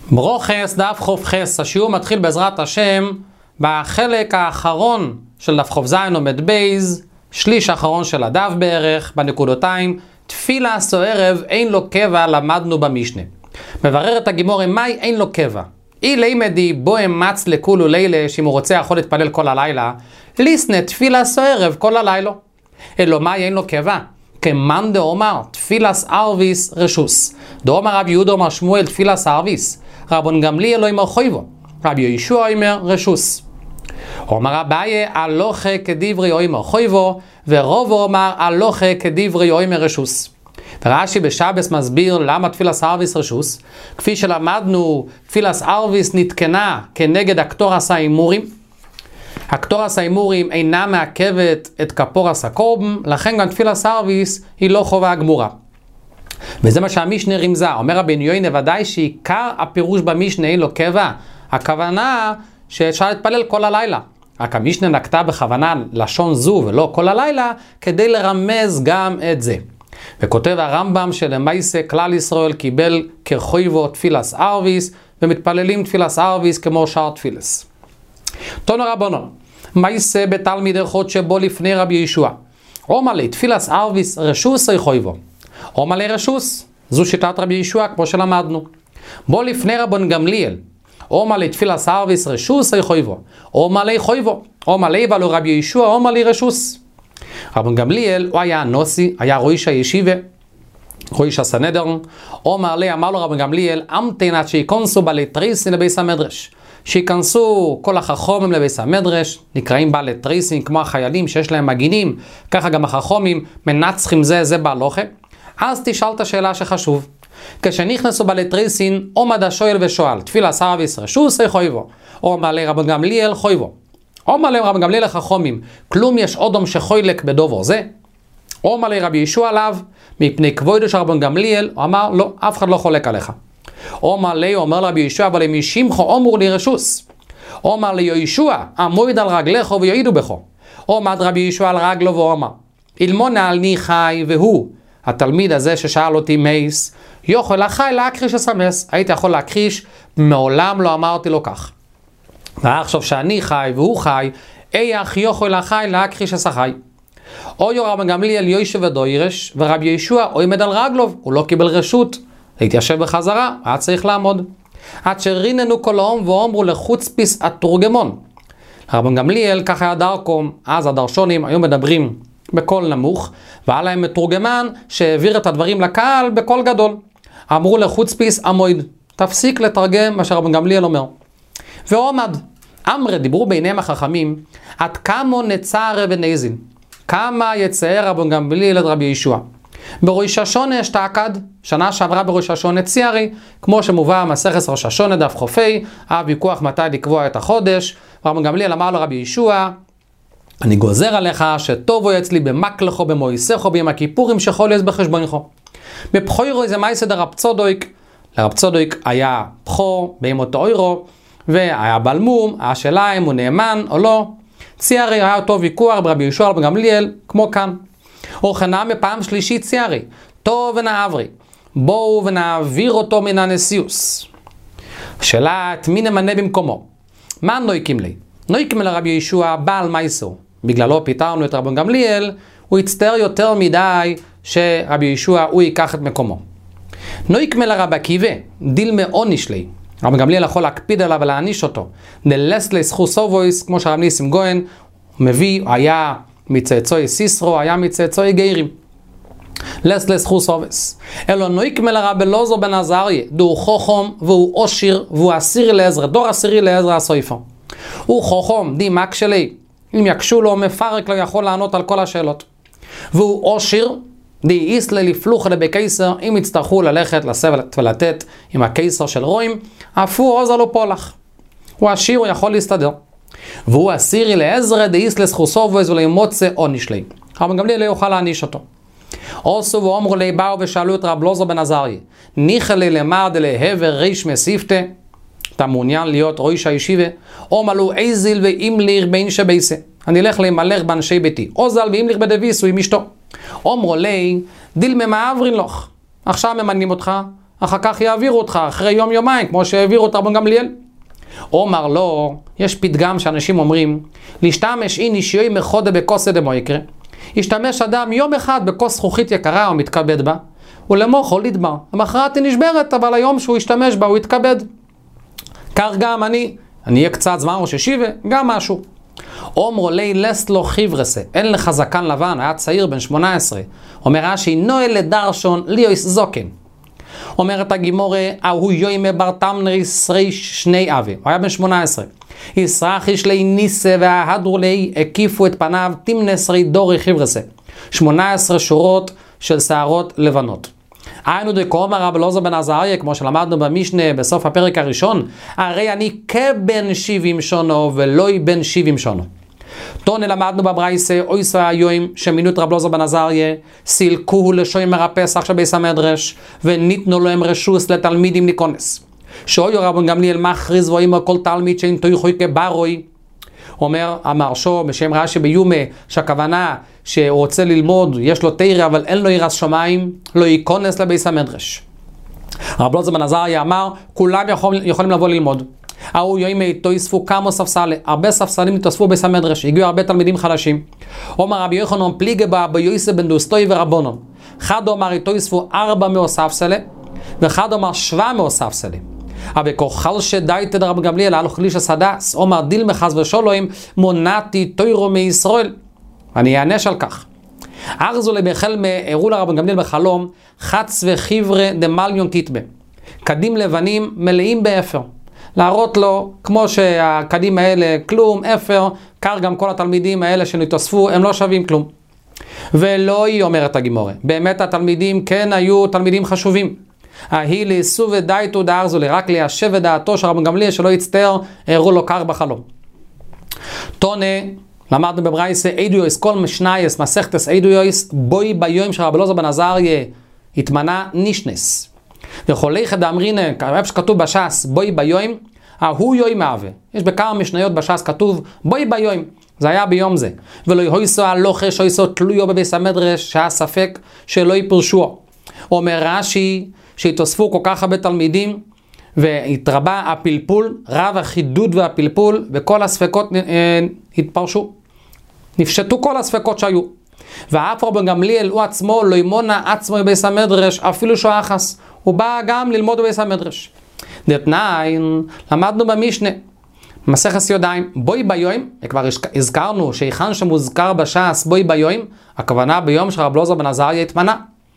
ברוכס דף ח"ח, השיעור מתחיל בעזרת השם בחלק האחרון של דף ח"ז עומד בייז, שליש האחרון של הדף בערך, בנקודותיים. תפילס או ערב אין לו קבע, למדנו במשנה. מבררת הגימור מהי אין לו קבע. אי לימדי בו אמץ לכולו לילה, שאם הוא רוצה יכול להתפלל כל הלילה, ליסנה תפילס או ערב כל הלילה. אלו מהי אין לו קבע? כמאן דאמר תפילס ערביס רשוס. דאמר רבי יהודה אמר שמואל תפילס ערביס. רבן גמליאל לא אמר חויבו. רבי יהושע אומר רשוס. אומר אביי הלכה כדברי אומר חויבו, ורובו אומר הלכה כדברי אומר רשוס. ורש"י בשבס מסביר למה תפילס ערביס רשוס. כפי שלמדנו, תפילס ערביס נתקנה כנגד הקטורס האימורים. הקטורס האימורים אינה מעכבת את כפורס הקורבן, לכן גם תפילס ערביס היא לא חובה גמורה. וזה מה שהמשנה רמזה. אומר רבי יוינה ודאי שעיקר הפירוש במשנה אין לו קבע. הכוונה שאפשר להתפלל כל הלילה. רק המשנה נקטה בכוונה לשון זו ולא כל הלילה, כדי לרמז גם את זה. וכותב הרמב"ם שלמעשה כלל ישראל קיבל כחויבו תפילס ערביס, ומתפללים תפילס ערביס כמו שאר תפילס. תנו רבנן, מעשה בתלמיד אחד שבו לפני רבי יהושע. אומר לי תפילס ערביס רשוס או חויבו? אומר לי רשוס, זו שיטת רבי יהושע כמו שלמדנו. בו לפני רבן גמליאל. אומר לי תפילס ערביס רשוס או חויבו? אומר לי חויבו. אומר לי ולא רבי יהושע אומר לי רשוס. רבן גמליאל הוא היה נוסי, היה ראש הישיבה, ראש הסנהדרין. אומר לי, אמר לו רבן גמליאל, אמתינת שייכנסו בעלי תריסין לבית המדרש. שייכנסו כל החכמים לבית המדרש, נקראים בעלי תריסין כמו החיילים שיש להם מגינים, ככה גם החכמים מנצחים זה בהלוכה. אז תשאל את השאלה שחשוב. כשנכנסו בעלי תריסין, עומד השואל ושואל, תפילס ערביס רשוס או חויבו? אומר לי רבן גמליאל חויבו. אומר לי רבי גמליאל לחכמים, כלום יש אודום שחוילק בדובר זה? אומר לי רבי יהושע עליו, מפני כבודו של רבן גמליאל, הוא אמר, לא, אף אחד לא חולק עליך. אומר לי, אומר לרבי יהושע, אבל אם שמחו אמור לי רשוס. אומר לי יהושע, עמוד על רגלך ויועידו בכו. עומד רבי יהושע על רגלו ואומר, אלמונה על ני חי והוא, התלמיד הזה ששאל אותי מייס, יוכל החי להכחיש הסמס. הייתי יכול להכחיש, מעולם לא אמרתי לו כך. ועכשיו שאני חי והוא חי, איך יוכל החי להכחיש הסחי. או רבן גמליאל יושב ודוירש, ורבי יהושע עומד על רגלו, הוא לא קיבל רשות להתיישב בחזרה, היה צריך לעמוד. עד שריננו כל העם ואומרו לחוצפיס התורגמון. רבן גמליאל ככה היה דרכם, אז הדרשונים היו מדברים בקול נמוך, והיה להם מתורגמן שהעביר את הדברים לקהל בקול גדול. אמרו לחוצפיס המועד, תפסיק לתרגם מה שרבן גמליאל אומר. ועומד, אמרה דיברו ביניהם החכמים, עד כמה נצער ונזין, כמה יצער רבן גמליאל את רבי יהושע. בראש השונה אשתעקד, שנה שעברה בראש השונה ציירי, כמו שמובא מסכת ראש השונה דף חופי, היה ויכוח מתי לקבוע את החודש, רבן גמליאל אמר לרבי יהושע, אני גוזר עליך שטובו אצלי במקלחו, במויסךו, ביום הכיפורים שחול יש בחשבונך. בפחוירו זה מייסד הרב צודויק, לרב צודויק היה בכור בימות אוירו, והיה בלמום, השאלה אם הוא נאמן או לא. ציירי היה אותו ויכוח ברבי יהושע רבן גמליאל, כמו כאן. אורחנה מפעם שלישית ציירי, טוב ונעברי, בואו ונעביר אותו מן הנשיאוס. השאלה, את מי נמנה במקומו? מה נויקים לי? נויקים לרבי יהושע בעל מייסו. בגללו פיתרנו את רבן גמליאל, הוא יצטער יותר מדי שרבי יהושע הוא ייקח את מקומו. נויקים לרבי עקיבא, דילמה עוניש לי. רבן גמליאל יכול להקפיד עליו ולהעניש אותו. נלסלי סחוסובויס, כמו שהרב ניסים גויין מביא, היה מצאצוי סיסרו, היה מצאצוי גיירים. לסלי סחוסובויס. אלו נויקים לרבי אלעזר בן עזריה, דו חוכם והוא עושיר והוא עשירי לעזרא, דור עשירי לעזרא הסופר. הוא חוכם, די מק שלי, אם יקשו לו מפרק לא יכול לענות על כל השאלות. והוא עושיר, די איסלה לפלוח לבי קיסר, אם יצטרכו ללכת לסבלת ולתת עם הקיסר של רואים, אפו עוזר לו פולח. הוא עשיר, הוא יכול להסתדר. והוא עשירי לעזרא די איסלה סחוסובויס ולמוצא עוניש לי. רבן גמליאל לא יוכל להעניש אותו. עשו ואומרו לי באו ושאלו את רב אלעזר בן עזריה, ניחא לי למר דלהבר ריש מסיפתא, אתה מעוניין להיות ראש הישיבה? אומרו איזיל ואימליר בין שבייסה. אני אלך למלך באנשי ביתי. אוזל ואימליר בדביסו עם אשתו. אומרו לי, דיל ממעברין לך. עכשיו ממנים אותך אחר כך יעבירו אותך אחרי יום יומיים, כמו שהעבירו את רבן גמליאל. אומר לו, יש פתגם שאנשים אומרים, להשתמש אין אישיוי מחודה בכוס דמו יקרה. ישתמש אדם יום אחד בכוס זכוכית יקרה או מתכבד בה, ולמוחו לדבר. המחרת היא נשברת, אבל היום שהוא ישתמש בה הוא יתכבד. כך גם אני אהיה קצת זמן ראש ישיבה, גם משהו. אומרו לי לסלו חיברסה, אין לך זקן לבן, היה צעיר בן 18. אומר רש"י, נועל לדרשון ליוס זוקן. אומרת הגימורה, הוא יוימה בר תמנר ישרי שני אבי, הוא היה בן 18. ישרח יש לי ניסה וההדרו לי הקיפו את פניו תמנסרי דורי חיברסה. 18 שורות של שערות לבנות. היינו דקאמר רבי אלעזר בן עזריה, כמו שלמדנו במשנה בסוף הפרק הראשון, הרי אני כבן 70 שונו ולא בן 70 שונו. תונה למדנו בברייסה, אויסה היום שמינו את רבי אלעזר בן עזריה, סילקוהו לשוימר הפסח של בית המדרש, וניתנו להם רשוס לתלמידים להיכנס. שאויו רבן גמליאל מכריז ואומר כל תלמיד שאין תויכוי כברוי. אומר המהרש"א בשם רש"י ביומה, שהכוונה שהוא רוצה ללמוד, יש לו תורה אבל אין לו יראת שמיים, לא ייכנס לבית המדרש. רבי אלעזר בן עזריה אמר, כולם יכולים לבוא ללמוד. ההוא יומי תויספו כמה ספסלי, הרבה ספסלים התאספו בית המדרש, הגיעו הרבה תלמידים חדשים. אומר רבי יוחנן פליגי בה ביוסף בן דוסטוי ורבונון. אחד אומר תויספו 400 ספסלי, ואחד אומר 700 ספסלי. אבל כוחל שדאית רבי גמליאל הלוך חליש הסדס, אומר דיל מחז ושולוים, מונעתי תוירו מישראל. אני אענש על כך. ארזו לבחל הראו לרבי גמליאל בחלום, חץ וחיברה דמליון תתבה. קדים לבנים מלאים באפר. להראות לו, כמו שהקדים האלה כלום, אפר, כך גם כל התלמידים האלה שנתאספו, הם לא שווים כלום. ולא היא אומרת הגימורה. באמת התלמידים כן היו תלמידים חשובים. ההיא לאסו ודאיתו דארזו לי, רק ליישב את דעתו של רבי גמליאל שלא יצטער, הראו לו כך בחלום. תונה, למדנו בברייסה, עדויוס, כל משנייס, מסכתס עדויוס, בוי ביום של רבי אלעזר בן עזריה התמנה נישנס. וחולי חד אמרינא, איפה שכתוב בש"ס, בוי ביום, ההוא יום מהווה. יש בכמה משניות בש"ס כתוב, בוי ביום. זה היה ביום זה. ולא יהויסו הלוחש, יהויסו תלויו בבית המדרש, שהיה ספק שלא יפרשו. אומר רש"י, שהתאספו כל כך הרבה תלמידים, והתרבה הפלפול, רב החידוד והפלפול, וכל הספקות התפרשו. נפשטו כל הספקות שהיו. ואף רבי גמליאל הוא עצמו לא ימונה עצמו בבית המדרש, אפילו שהוא אחס. הוא בא גם ללמוד בבית המדרש. דתנאין, למדנו במשנה, מסכת ידיים, בוי ביום, וכבר הזכרנו שהיכן שמוזכר בש"ס בוי ביום, הכוונה ביום שרבי אלעזר בן עזריה התמנה.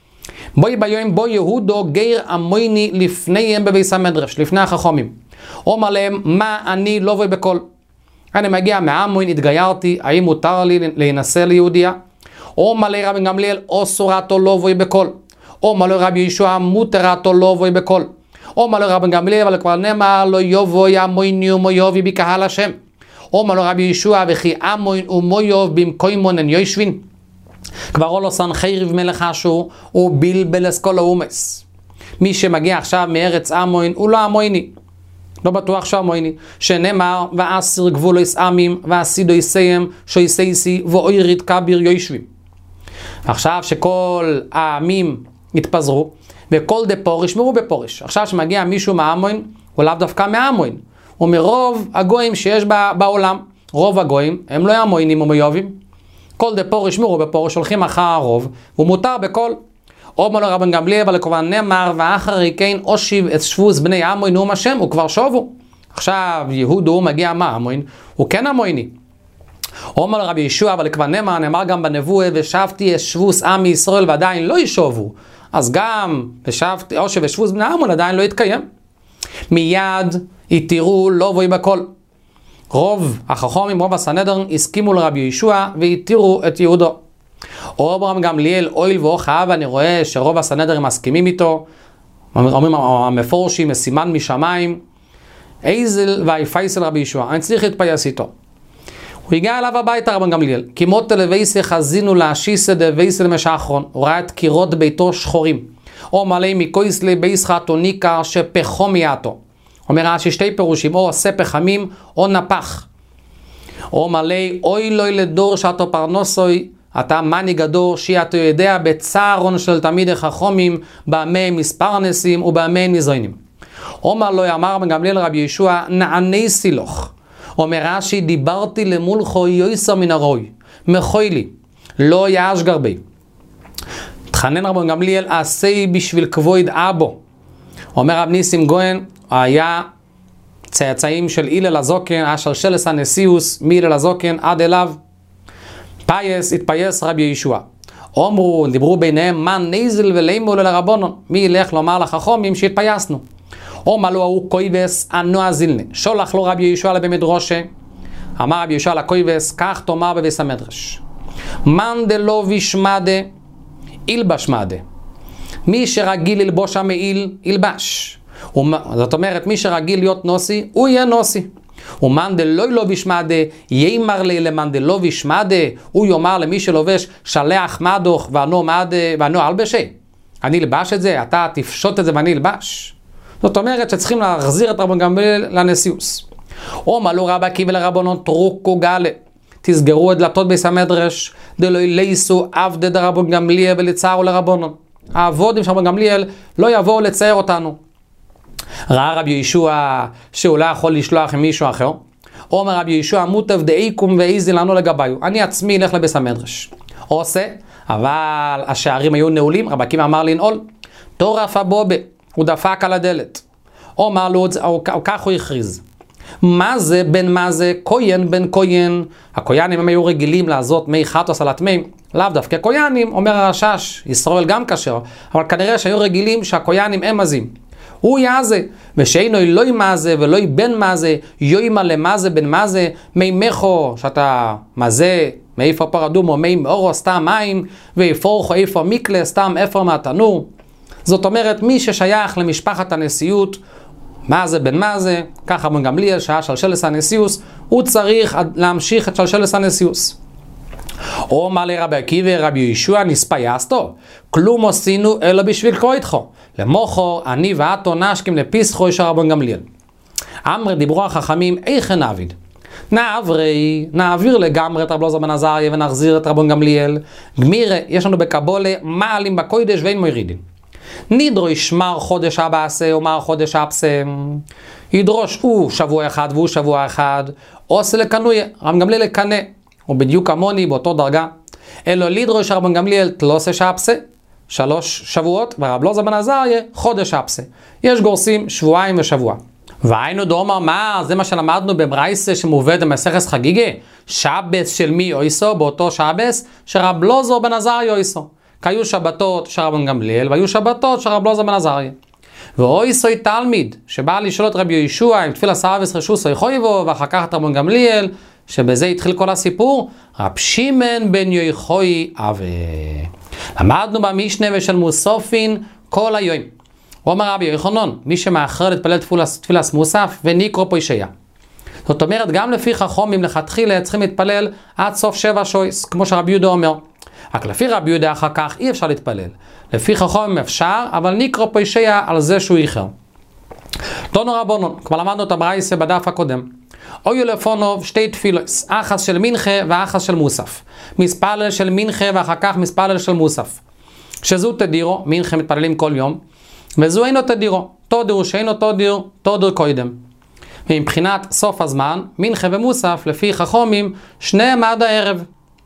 בוי ביום בו יהודו גיר המויני לפניהם בבית המדרש, לפני החכמים. אומר להם, מה אני לא בוי בכל? אני מגיע מהמוין, התגיירתי, האם מותר לי להינשא ליהודיה? אומר לי רבי גמליאל, אסורתו לא בוי בכל. אומר לו רבי ישוע, מותרתו לא בוי בכל. אומר לו רבי גמליאל, אבל כבר נאמר, לא יבוי המויני ומויובי בקהל השם. אומר לו רבי ישוע, וכי המוין ומויוב במקוימון אין יושבין. כבר אולו סנחריב מלך אשור, הוא בלבל אסכול האומס. מי שמגיע עכשיו מארץ המוין, הוא לא המויני. לא בטוח שהמויני. שנאמר, ואסיר גבולו יסעמים, ואסידו יסיים, שויסייסי, ואוירית כביר יושבים. עכשיו שכל העמים התפזרו, וכל דפור ישמרו בפורש. עכשיו שמגיע מישהו מהמוין, הוא לאו דווקא מהמוין. הוא מרוב הגויים שיש בעולם. רוב הגויים הם לא המוינים ומויובים. כל דפור ישמרו בפורש, הולכים אחר הרוב, והוא מותר בכל. אומר לו רבן גמליאל, אבל כמובן נאמר, ואחרי כן אושיב את שבוס בני המוין נאום השם, הוא כבר שובו. עכשיו יהודו הוא מגיע מהמוין, הוא כן המויני. אומר לו רבי ישוע, אבל כבר נאמר גם בנבואה, ושבתי את שבוס עמי ישראל ועדיין לא ישובו. אז גם ושבתי, אושיב את שבוס בני המוין עדיין לא יתקיים. מיד יתירו לא בוי בכל. רוב החכמים, רוב הסנהדרין, הסכימו לרבי ישוע והתירו את יהודו. רבי גמליאל, אויל ואוחאב, אני רואה שרוב הסנהדרין מסכימים איתו, אומרים המפורשים, סימן משמיים, איזל והיפייסל רבי ישוע, אני צריך להתפייס איתו. הוא הגיע אליו הביתה רבי גמליאל, כמות לוויסי חזינו להשיסה דוויסי למשאחרון, הוא ראה את קירות ביתו שחורים, או מלא מקויסלי בייסחתו ניכר שפחו מיעתו. אומר רש"י שתי פירושים, או עושה פחמים או נפח. או מלא אוי לוי לדור שעתו פרנסוי אתה מני גדור שאתה יודע בצערון של תלמידי חכמים, בימי מספר הנשיאים ובימי נזריינים. אומר לו, אמר גמליאל רבי יהושע, נעני סילוך. אומר רש"י, דיברתי למולכו יויסר מן הרוי, מחוי לי, לא יאש גרבי. תחנן רבן גמליאל, עשי בשביל כבוד אבו. אומר רב ניסים גויין, היה צאצאים של הלל הזוקן, השלשלת הנשיאוס, מהלל הזוקן עד אליו. התפייס רבי יהושע. דיברו ביניהם, מה נזל ולימו לרבונון, מי ילך לומר לחכמים שהתפייסנו. אומר לו, הוא קויבס אנוע זילנה, שולח לו רבי יהושע לבמדרושה. אמר רבי יהושע לקויבס, כך תאמר בביס המדרש, מן דלא וישמדה ילבש מדה. מי שרגיל ללבוש המעיל, ילבש. זאת אומרת, מי שרגיל להיות נוסי, הוא יהיה נוסי. ומן דלא וישמדה, יימר לי למן דלא וישמדה, הוא יאמר למי שלובש שלח מדוך ואנו אלבשי. אני אלבש את זה, אתה תפשוט את זה ואני אלבש. זאת אומרת שצריכים להחזיר את רבן גמליאל לנשיאוס. אומר לו רבי עקיבא לרבנון, טרוקו גלה, תסגרו את דלתות ביס המדרש, דלא ילייסו עבדי דרבן גמליאל ולצערו לרבנון. העבודים של רבן גמליאל לא יבואו לצייר אותנו. ראה רבי יהושע שהוא לא יכול לשלוח עם מישהו אחר. אומר רבי יהושע, מוטב דאיקום ואיזי לנו לגביו. אני עצמי אלך לביס המדרש. עושה, אבל השערים היו נעולים, רבי עקיבא אמר לנעול. טורף הבובה, הוא דפק על הדלת. אומר לו, כך הוא הכריז. מה זה בין מה זה? כהן בין כהן. הכהנים הם היו רגילים לעשות מי חטוס על הטמאים, לאו דווקא כהנים, אומר הרשש, ישראל גם כשר, אבל כנראה שהיו רגילים שהכהנים הם מזים. הוא יעזה, ושאינו לא ימזה ולא יבן מזה, יוימה למזה בין מזה, מי מחו, שאתה מזה, מאיפה פרדום, או מי מאורו סתם מים, ואיפורכו איפה מקלה, סתם איפה מהתנור. זאת אומרת, מי ששייך למשפחת הנשיאות, מה זה בין מה זה, ככה רבן גמליאל שהיה שלשלת הנשיאוס, הוא צריך להמשיך את שלשלת הנשיאוס. אומר לרבי עקיבא, רבי יהושע, נספייסתו, כלום עשינו אלא בשביל קרויתכו, למוחו, אני ואתו נשכים לפיסחו של רבן גמליאל. אמר דיברו החכמים, איך נעביד? נעביר לגמרי את רב אלעזר בן עזריה ונחזיר את רבן גמליאל. גמירה, יש לנו בקבולה מעלים בקודש ואין מורידים. נדרוש מר חודש הבא עשה או מר חודש אפסה. ידרוש הוא שבוע אחד והוא שבוע אחד. עושה לקנויה, רבן גמליאל לקנה. הוא בדיוק כמוני באותו דרגה. אלו לדרוש רבן גמליאל תלוסה שאפסה, 3 שבועות, ורב אלעזר בן עזריה חודש אפסה. יש גורסים שבועיים ושבוע. והיינו דאמר, מה? זה מה שלמדנו בברייסה שמובאת במסכת חגיגה. שבס של מי אויסו? באותו שבס שרב אלעזר בן עזריה אויסו. כי היו שבתות של רבן גמליאל והיו שבתות של רב אלעזר בן עזריה. ואויסוי תלמיד שבא לשאול את רבי יהושע עם תפילה סעבס רשוסוי חויבו, ואחר כך את רבן גמליאל, שבזה התחיל כל הסיפור, רב שמעון בן יוחאי אבה. למדנו במשנה ושל מוסופין כל היום. אומר רבי יוחנן, מי שמאחר להתפלל תפילת מוסף וניקרו פוישיה. זאת אומרת, גם לפי חכמים לכתחילה צריכים להתפלל עד סוף 7 שויס, כמו שרבי יהודה אומר. רק לפי רבי יהודה אחר כך אי אפשר להתפלל. לפי חכמים אפשר, אבל ניקרו פוישיה על זה שהוא איחר. תנו רבונון, כבר למדנו את הברייסה בדף הקודם. אויו לפונוב 2 תפילוס, אחס של מנחה ואחס של מוסף. מספלל של מנחה ואחר כך מספלל של מוסף. שזו תדירו, מנחה מתפללים כל יום, וזו אינו תדירו, תודירו שאינו תודיר קוידם. ומבחינת סוף הזמן, מנחה ומוסף, לפי חכמים, שניהם עד הערב.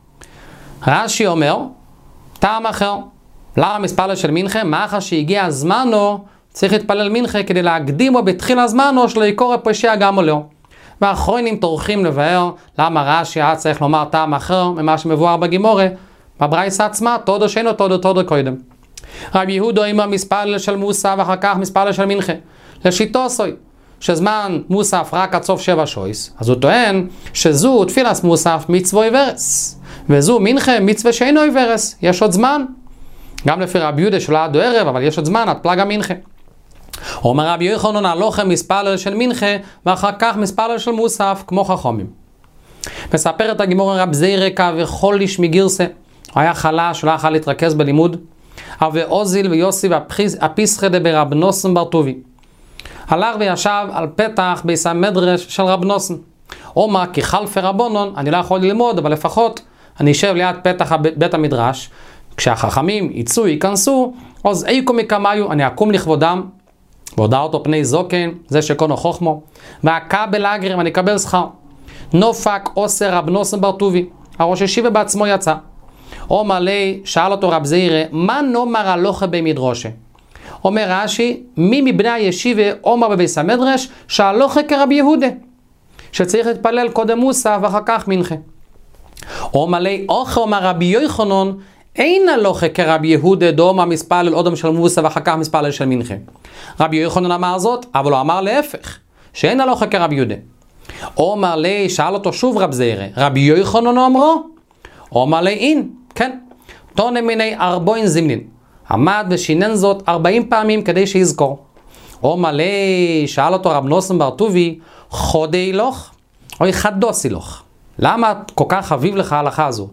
רש"י אומר, טעם אחר, למה מספלל של מנחה? מאחר שהגיע זמנו, צריך להתפלל מנחה כדי להקדימו בתחיל הזמנו שלא יקורא פושע גם עולו. והאחרונים טורחים לבאר למה רש"י היה צריך לומר טעם אחר ממה שמבואר בגימורה, בברייסה עצמה, תודו שאינו תודו קודם. רבי יהודה אומר מספלל של מוסף ואחר כך מספלל של מנחה. לשיטו סוי, שזמן מוסף רק עד סוף 7 שויס, אז הוא טוען שזו תפילת מוסף מצווה ורס, וזו מנחה מצווה שאינו ורס, יש עוד זמן. גם לפי רבי יהודה שלא עד ערב, אבל יש עוד זמן עד פלג המנחה. אומר רבי יוחנן, הלוכם מספלל של מנחה ואחר כך מספלל של מוסף כמו חכמים. מספר את הגימורה רב זירקה וכל איש מגירסה, הוא היה חלש, הוא לא יכול להתרכז בלימוד. אבל אוזיל ויוסי והפיסחא ברב נוסן בר טובי הלך וישב על פתח ביס המדרש של רב נוסן. אומר כי חלפי רבונון, אני לא יכול ללמוד, אבל לפחות אני אשב ליד פתח בית המדרש, כשהחכמים יצאו, ייכנסו, אז איקו מקמיו, אני אקום לכבודם, והודע אותו פני זוקן, זה שקונו חוכמו, והקבל אגרים, אני אקבל שכר. נופק עושר רב נוסן בר טובי, הראש ישיבה בעצמו יצא. אומר לי, שאל אותו רב זעירא, מה נאמר הלוכה במדרשה? אומר רש"י, מי מבני הישיבה אומר בביס המדרש, שהלוכה כרבי יהודה, שצריך להתפלל קודם מוסף ואחר כך מנחה. אומר לי, אוכל אומר רבי יוחנן, אין הלוכה כרבי יהודה דומה מספלל אודם של מוסף ואחר כך מספלל של מנחה. רבי יוחנן אמר זאת, אבל הוא אמר להפך, שאין הלוכה כרבי יהודה. אומר לי, שאל אותו שוב רב זעירא, רבי יוחנן אמרו? אומר לי, אין, כן. תונה מיני 40 זמנין. עמד ושינן זאת 40 פעמים כדי שיזכור. אומר לי, שאל אותו רב נוסן בר טובי, חודי לוך או חדוסי לוך? למה כל כך חביב לך ההלכה הזו?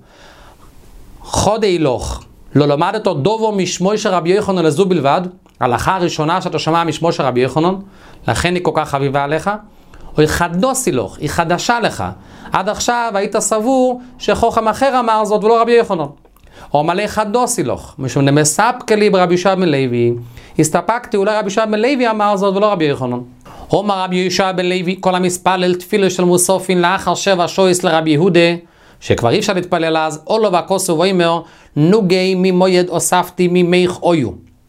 חודי לוך, לא למדת דובו משמו של רבי יוחנן לזו בלבד, ההלכה הראשונה שאתה שומע משמו של רבי יוחנן, לכן היא כל כך חביבה עליך, או חדוסי לוך, היא חדשה לך. עד עכשיו היית סבור שחוכם אחר אמר זאת ולא רבי יוחנן. או מלא חדוסי לוך, משום נמספק לי ברבי יהושע בן לוי, הסתפקתי אולי רבי יהושע בן לוי אמר זאת ולא רבי יוחנן. אומר רבי יהושע בן לוי, כל המספלל תפילה של מוסופין לאחר 7 שויס לרבי יהודה, שכבר אי אפשר להתפלל אז, או לא והכוסו ואומר, נוגי ממויד אוספתי ממייך אויו.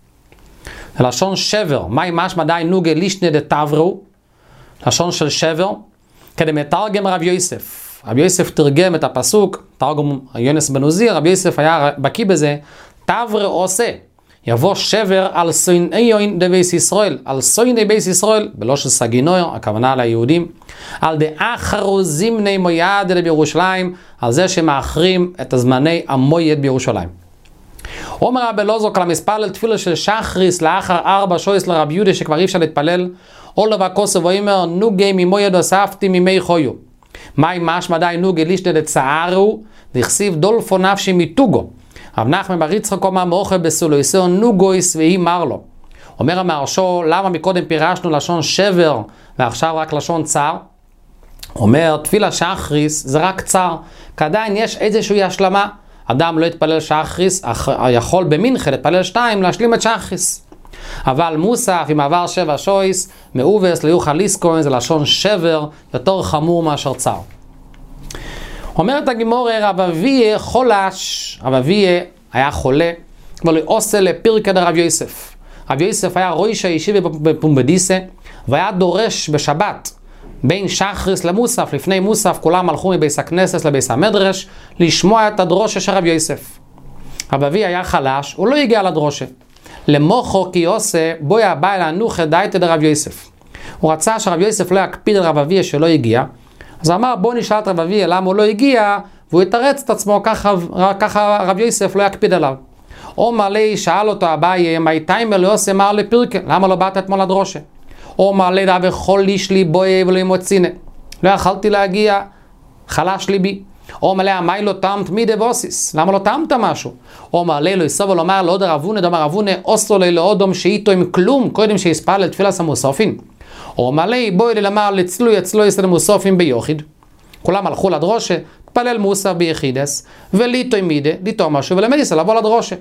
לשון שבר, מהי משמע די נוגי לישנה דתברו, לשון של שבר, כדי מתרגם רבי יוסף. רבי יוסף תרגם את הפסוק, תרגום יונס בן עוזיאל, רבי יוסף היה בקיא בזה, תברה עושה, יבוא שבר על סוינאיון דבייס ישראל, על סויני בייס ישראל, בלא של סגינוי, הכוונה ליהודים, על דאחרו זמני מויד בירושלים, על זה שמאחרים את הזמני המויד בירושלים. אומר רבי אלעזר, כל המספלל תפילה של שחריס לאחר 4 שויס לרבי יהודה שכבר אי אפשר להתפלל, או לבא כוסו ואומר, נוגי ממויד אוספתי ממי חויו. מהי משמע די נוגי לישנה דצערו, דכסיב דולפו נפשי מתוגו. רב נחמן בר יצחק אומר מאוכל בסולויסאו נוגויס והיא מר לו. אומר המהרש"א, למה מקודם פירשנו לשון שבר ועכשיו רק לשון צער? אומר, תפילה שחריס זה רק צער, כי עדיין יש איזושהי השלמה. אדם לא יתפלל שחריס, יכול במנחה להתפלל 2 להשלים את שחריס. אבל מוסף, אם עבר 7 שויס, מאובס, לא יוכל לזכור, זה לשון שבר, יותר חמור מאשר צער. אומרת הגמרא, רב אביה חולש, רב אביה היה חולה, אבל הוא עושה לפירקא דרב יוסף. רב יוסף היה ראש הישיבה בפומבדיסה, והיה דורש בשבת, בין שחריס למוסף, לפני מוסף כולם הלכו מביס הכנסת לביס המדרש, לשמוע את הדרושה של רב יוסף. רב אביה היה חלש, הוא לא הגיע לדרושה. למוחו כי עושה, בואי הבא אל הנוחה דייתא דרב יוסף. הוא רצה שרב יוסף לא יקפיד על רב אביה שלא הגיע, אז אמר בוא נשאל את רב אביה למה הוא לא הגיע, והוא יתרץ את עצמו, ככה רב יוסף לא יקפיד עליו. אומר לי, שאל אותו אביי, מי טיימר לא עושה מר לפירקה, למה לא באת אתמול לדרושה? אומר לי, דא בכל איש לי בואי ולא ימוצינה, לא יכלתי להגיע, חלש ליבי. אומר לי, מי לא טעמת מידי בוסיס, למה לא טעמת משהו? אומר לי, לא יסובו לומר לעוד רבונה, דאמר רבונה, אוסו לי לעודום שאיתו עם כלום, קודם שיספל לתפילת המוספין. אומר לי, בואי לומר לצלוי יסד המוספין ביוחיד. כולם הלכו לדרושה, תפלל מוסף ביחידס, וליטו עם מידי, ליטו משהו, ולמדיסה לבוא לדרושה.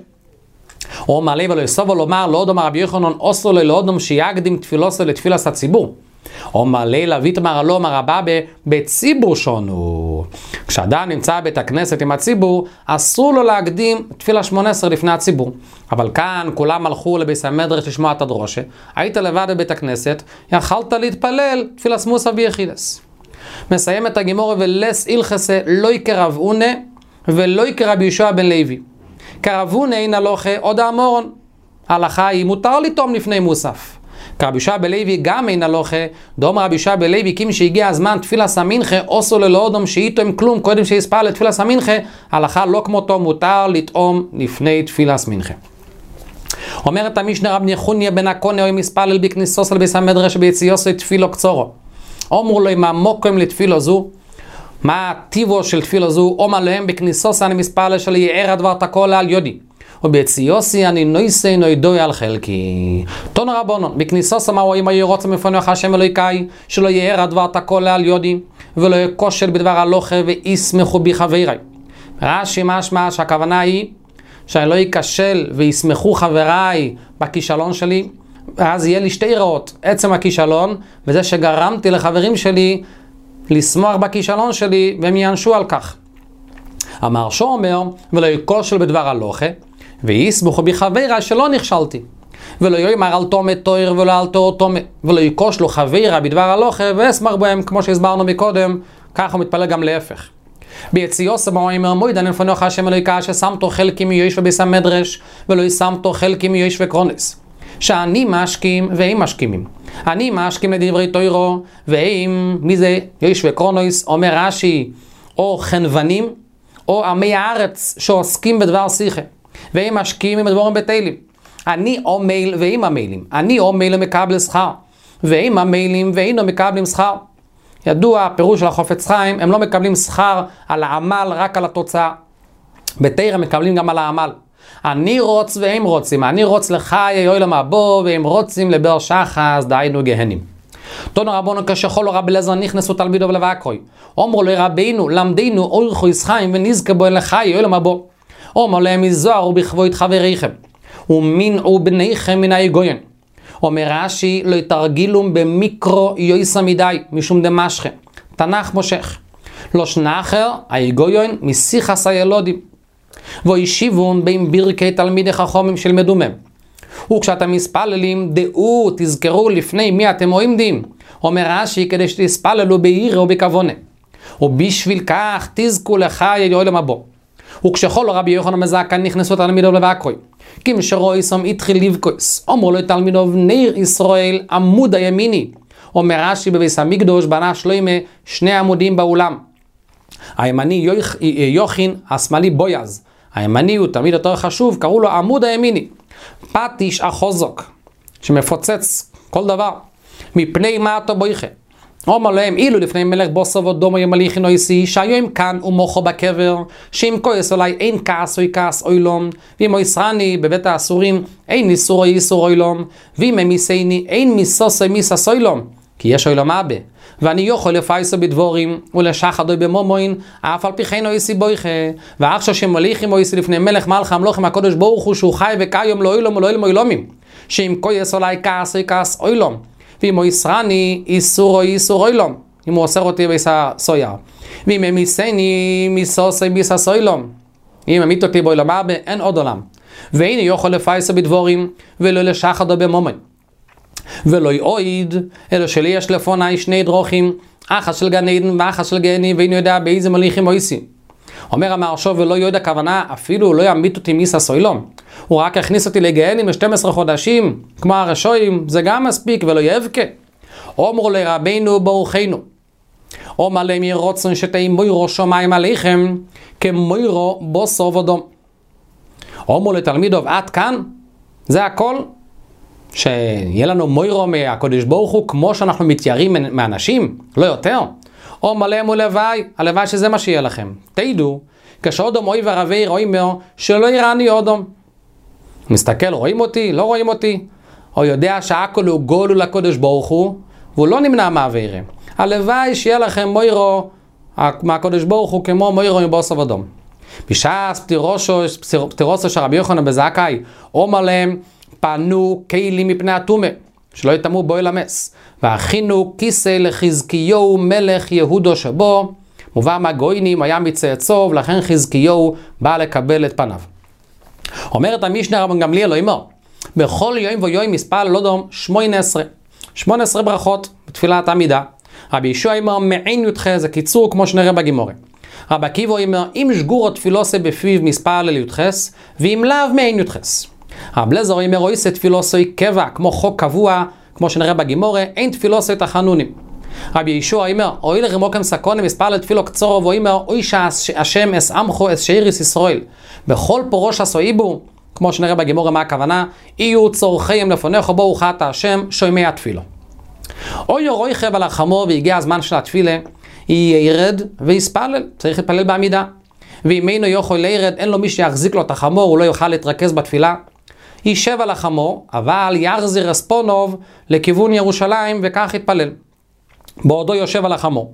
אומר לי, ולא יסובו לומר לעודום רבי יוחנן, אוסו לי לעודום שיקדים תפילוסו לתפילת הציבור. אומר לי, להביא תמר לא אמר הבא בציבור שונו. כשאדם נמצא בית הכנסת עם הציבור, אסור לו להקדים תפילה 18 לפני הציבור. אבל כאן כולם הלכו לבית המדרש לשמוע את הדרושה. היית לבד בבית הכנסת, יכלת להתפלל תפילה מוסף ביחידס. מסיים את הגמרא ולס הלכסה לא יקרב אונה ולא יקרב יהושע בן לוי. קרב אונה אין הלוכה עוד האמורון. ההלכה היא מותר לטום לפני מוסף. רבי יהושע בן לוי גם אין הלוכה, דאמר רבי יהושע בן לוי, כי שיגיע הזמן תפילת המנחה, אוסו ללעודום שאיתו עם כלום, קודם שיספל לתפילת המנחה, הלכה לא כמותו, מותר לטעום לפני תפילת מנחה. אומרת המשנה רב נחוניה בן הקוניה, או מספלל בכניסוס על ביס המדרש ביציאוס לתפילו קצורו. אמרו לו, מה מוקם לתפילו זו? מה הטיבו של תפילו זו? אומר להם בכניסוס אני מספלל של יער הדבר תקול על יודי. ובציוסי אני נויסי נוידוי על חלקי. תון רבונון, בכניסוס אמרו אם היו רוצה מפנוח השם אלוהיקאי, שלא יער הדבר תקול על יודי, ולא יקושל בדבר הלוכה ויסמכו בי חבריי. רש"י משמע שהכוונה היא שאני לא אכשל וישמחו חבריי בכישלון שלי, ואז יהיה לי שתי רעות, עצם הכישלון וזה שגרמתי לחברים שלי לשמוח בכישלון שלי והם יענשו על כך. המהרש"א אומר, ולא יכושל בדבר הלוכה ויסמכו בחברה שלא נכשלתי, ולא יאמר על תומה תויר ולא על תור תומה, ולא יכושלו חברה בדבר הלוכה ואשמח בהם, כמו שהסברנו מקודם. ככה הוא מתפלל גם להפך. ביציאוס אומר מוידן לפניך השם אלוהיך ששמתו חלקים מיואש וביס המדרש ולא ישמתו חלקים מיואש וקרונס, שאני משכים והם משכימים. אני משכים לדברי תוירו והם, מי זה יואש וקרונס? אומר רש"י, או חנוונים או עמי הארץ שעוסקים בדבר שיחה, והם משכימים בדבורים בטלים. אני עמל והם עמלים. אני עמל ומקבל שכר, והם עמלים ואינו מקבלים שכר. ידוע הפירוש של החופץ חיים, הם לא מקבלים שכר על העמל, רק על התוצאה. בתורה מקבלים גם על העמל. אנירוץ והם רוצים. אנירוץ לחיי עולם הבא והם רוצים לבר שחס, דהיינו גהנים. תנו רבנו כשכל רבי אליעזר נכנסו תלמידו ולבקרוי, אמרו לרבינו למדנו אורך חיים ונזכה בו לחיי עולם הבא. אמר להם יזהרו בכבוד חבריכם ומנעו בניכם מן הגויים. אומר רש"י, לא יתרגילום במיקרו יויסה מדי משום דמשכם, תנ"ך מושך. לא שנחר הגויים משיחס הילודים וישיבון בין ברכי תלמידי חכמים שלמדו מהם. וכשאתם מספללים דעו, תזכרו לפני מי אתם עומדים. אומר רש"י, כדי שתספללו ביראה ובכוונה, ובשביל כך תזכו לחיי עולם הבא. וכשכל רבי יוחנן מזקן נכנסו תלמידו לבקרוי, כמשרויסום התחיל לבכוס, אמרו לו תלמידו נר ישראל עמוד הימיני. אומר רש"י, בביס המקדוש בנה שלמה 2 עמודים באולם, הימני יוחין, השמאלי בויז. הימני הוא תמיד יותר חשוב, קראו לו עמוד הימיני. פטיש החוזק שמפוצץ כל דבר, מפני מה אתה בויכה. אומר להם, אילו לפני מלך בוסו ודומו ימליכי נויסי, שהיום כאן ומוחו בקבר, שאם כועס אולי אין כעס או כעס אוילום, ואם הוא ישרני בבית האסורים אין איסור או איסור אוילום, ואם הם יסייני אין מיסוס או מיסס אוילום, כי יש אוילום אבא, ואני יכול לפייסו בדבורים ולשחדו במומוין, אף על פי כן נויסי בויכה. ועכשיו שמליכי נויסי לפני מלך מלך המלוכים הקודש ברוך הוא שהוא חי וקיים לא אוילום ולא אוילום אוילומים, שאם כועס אולי כעס או כעס אוילום, ואם הוא ישרני איסור או איסור אוילום, אם הוא אוסר אותי ביסה סויה, ואם הם יסייני מיסוס או מיסס אוילום, אם הם יתו אותי באוילום אבא, אין עוד עולם. ואין יכול לפייסו בדבורים ולא לשחדו במומוין. ולא יעויד, אלא שלי יש לפוני 2 דרוכים, אחת של גן עדן ואחת של גהני, ואין יודע באיזה מליכים מויסי. אומר המהרש"א, ולא יודע הכוונה, אפילו הוא לא ימית אותי מיסס אוילום, הוא רק הכניס אותי לגהנים ל12 חודשים, כמו הרשעים, זה גם מספיק, ולא יבכה. אומרו לרבינו ברוכנו, אומר להם ירוצון שתהי מוירו שמיים עליכם, כמוירו בוסו ודום. אומרו לתלמידו, עד כאן, זה הכל? שיהיה לנו מוירו מהקודש ברוך הוא כמו שאנחנו מתיירים מאנשים, לא יותר. אומר להם ולוואי, הלוואי שזה מה שיהיה לכם. תדעו, כשאודום אוי ורבי רואים שלא יראני אודום. מסתכל, רואים אותי? לא רואים אותי? או יודע שהכל הוא גולו לקודש ברוך הוא, והוא לא נמנע מהעבירה. הלוואי שיהיה לכם מוירו מהקודש ברוך הוא כמו מוירו מבוסו ודום. בשעה פטירוסו של רבי יוחנן בזכאי, אומר להם, פנו כלים מפני התומה, שלא יתאמו בו אל המס, והכינו כיסא לחזקיהו מלך יהודו שבו, מובא מהגוינים היה מצאצוב, לכן חזקיהו בא לקבל את פניו. אומרת המשנה רבן גמליאל לא אמר, בכל יום ויום מספר לא דום 18 ברכות בתפילת עמידה. רבי ישוע אמר מעין י"ח, זה קיצור כמו שנראה בגימורה. רבי עקיבא אמר אם שגורו תפילוסי בפיו מספר לי"ח, ואם לאו מעין י"ח. רבי אליעזר אומר אויסה תפילוסי קבע כמו חוק קבוע, כמו שנראה בגימורה, אין תפילוסי תחנונים. רבי ישוע אומר אוי לרמוקם סקונה מספר לתפילו קצורו, ואומר אוי שהשם אס עמכו אס שאיריס ישראל בכל פורוש הסויבו, כמו שנראה בגימורה מה הכוונה, יהיו צורכיהם לפונך בו וחת השם שומע התפילו. אוי רוי חב על החמור והגיע הזמן של התפילה, ירד ויספלל, צריך להתפלל בעמידה. ואם אינו יכול לירד, אין לו מי שיחזיק לו את החמור, הוא לא יוכל להתרכז בתפילה, יישב על החמור, אבל יחזיר אספונוב לכיוון ירושלים וכך יתפלל בעודו יושב על החמור.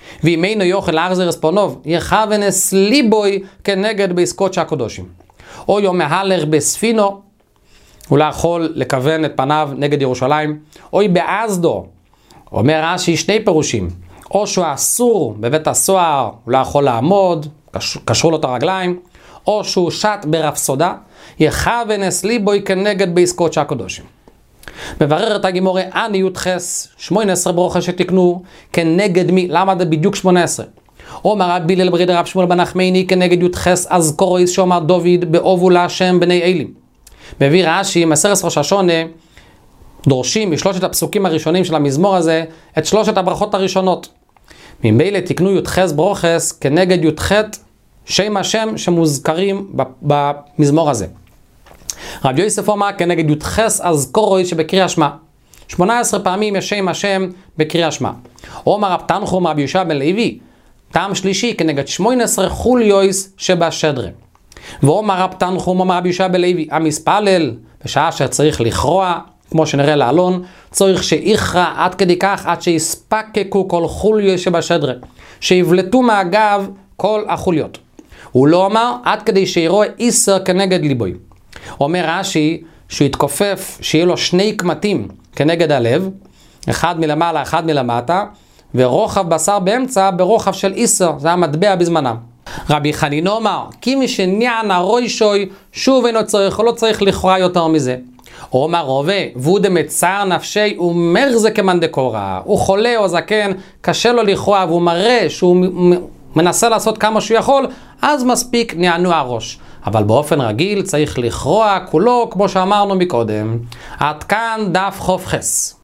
ואם אינו יוכל להחזיר אספונוב, יכוונס ליבוי כנגד בעסקות שהקודשים. או יום מהלך בספינו, הוא לא יכול לכוון את פניו נגד ירושלים, או באזדו, אומר רש"י שני פירושים, או שהוא אסור בבית הסוהר, הוא לא יכול לעמוד, קשרו לו את הרגליים, או שהוא שט ברפסודה, יכוונס ליבוי כנגד בעסקות שהקודשים. מברר את הגימורי אני י"חס 18 ברוכה שתקנו כנגד מי? למה זה בדיוק 18? אומר רבי הלל ברי דרב שמואל בן נחמני כנגד י"חס אזכוריס שאומר דוד באובו להשם בני אלים. מביא רש"י מסכת ראש השונה, דורשים משלושת הפסוקים הראשונים של המזמור הזה את שלושת הברכות הראשונות. ממילא תקנו י"חס ברוכס כנגד י"ח שם השם שמוזכרים במזמור הזה. רב יוסף אומר כנגד י"חס אזכוריס שבקריאה שמע. 18 פעמים יש שם השם בקריאה שמע. אומר רב תנחום רבי יהושע בן לוי, טעם שלישי כנגד 18 חוליוס שבשדרה. ואומר רב תנחום אומר רבי יהושע בן לוי, המספלל בשעה שצריך לכרוע, כמו שנראה לעלון, צריך שיכרע עד כדי כך עד שיספקקו כל חוליוס שבשדרה, שיבלטו מהגב כל החוליות. הוא לא אמר עד כדי שיראה איסר כנגד ליבוי. אומר רש"י שהוא יתכופף, שיהיה לו שני קמטים כנגד הלב, אחד מלמעלה, אחד מלמטה, ורוחב בשר באמצע ברוחב של איסר, זה המטבע בזמנם. רבי חנינו אומר, כי מי שניען הרוישוי, שוב אינו צריך, הוא לא צריך לכרוע יותר מזה. הוא אומר רובה, והוא דמצער נפשי, הוא מרזה כמאן דקורא, הוא חולה או זקן, קשה לו לכרוע, והוא מראה שהוא מנסה לעשות כמה שהוא יכול, אז מספיק נענו הראש. אבל באופן רגיל צריך לכרוע כולו, כמו שאמרנו מקודם. עד כאן דף ח"ח.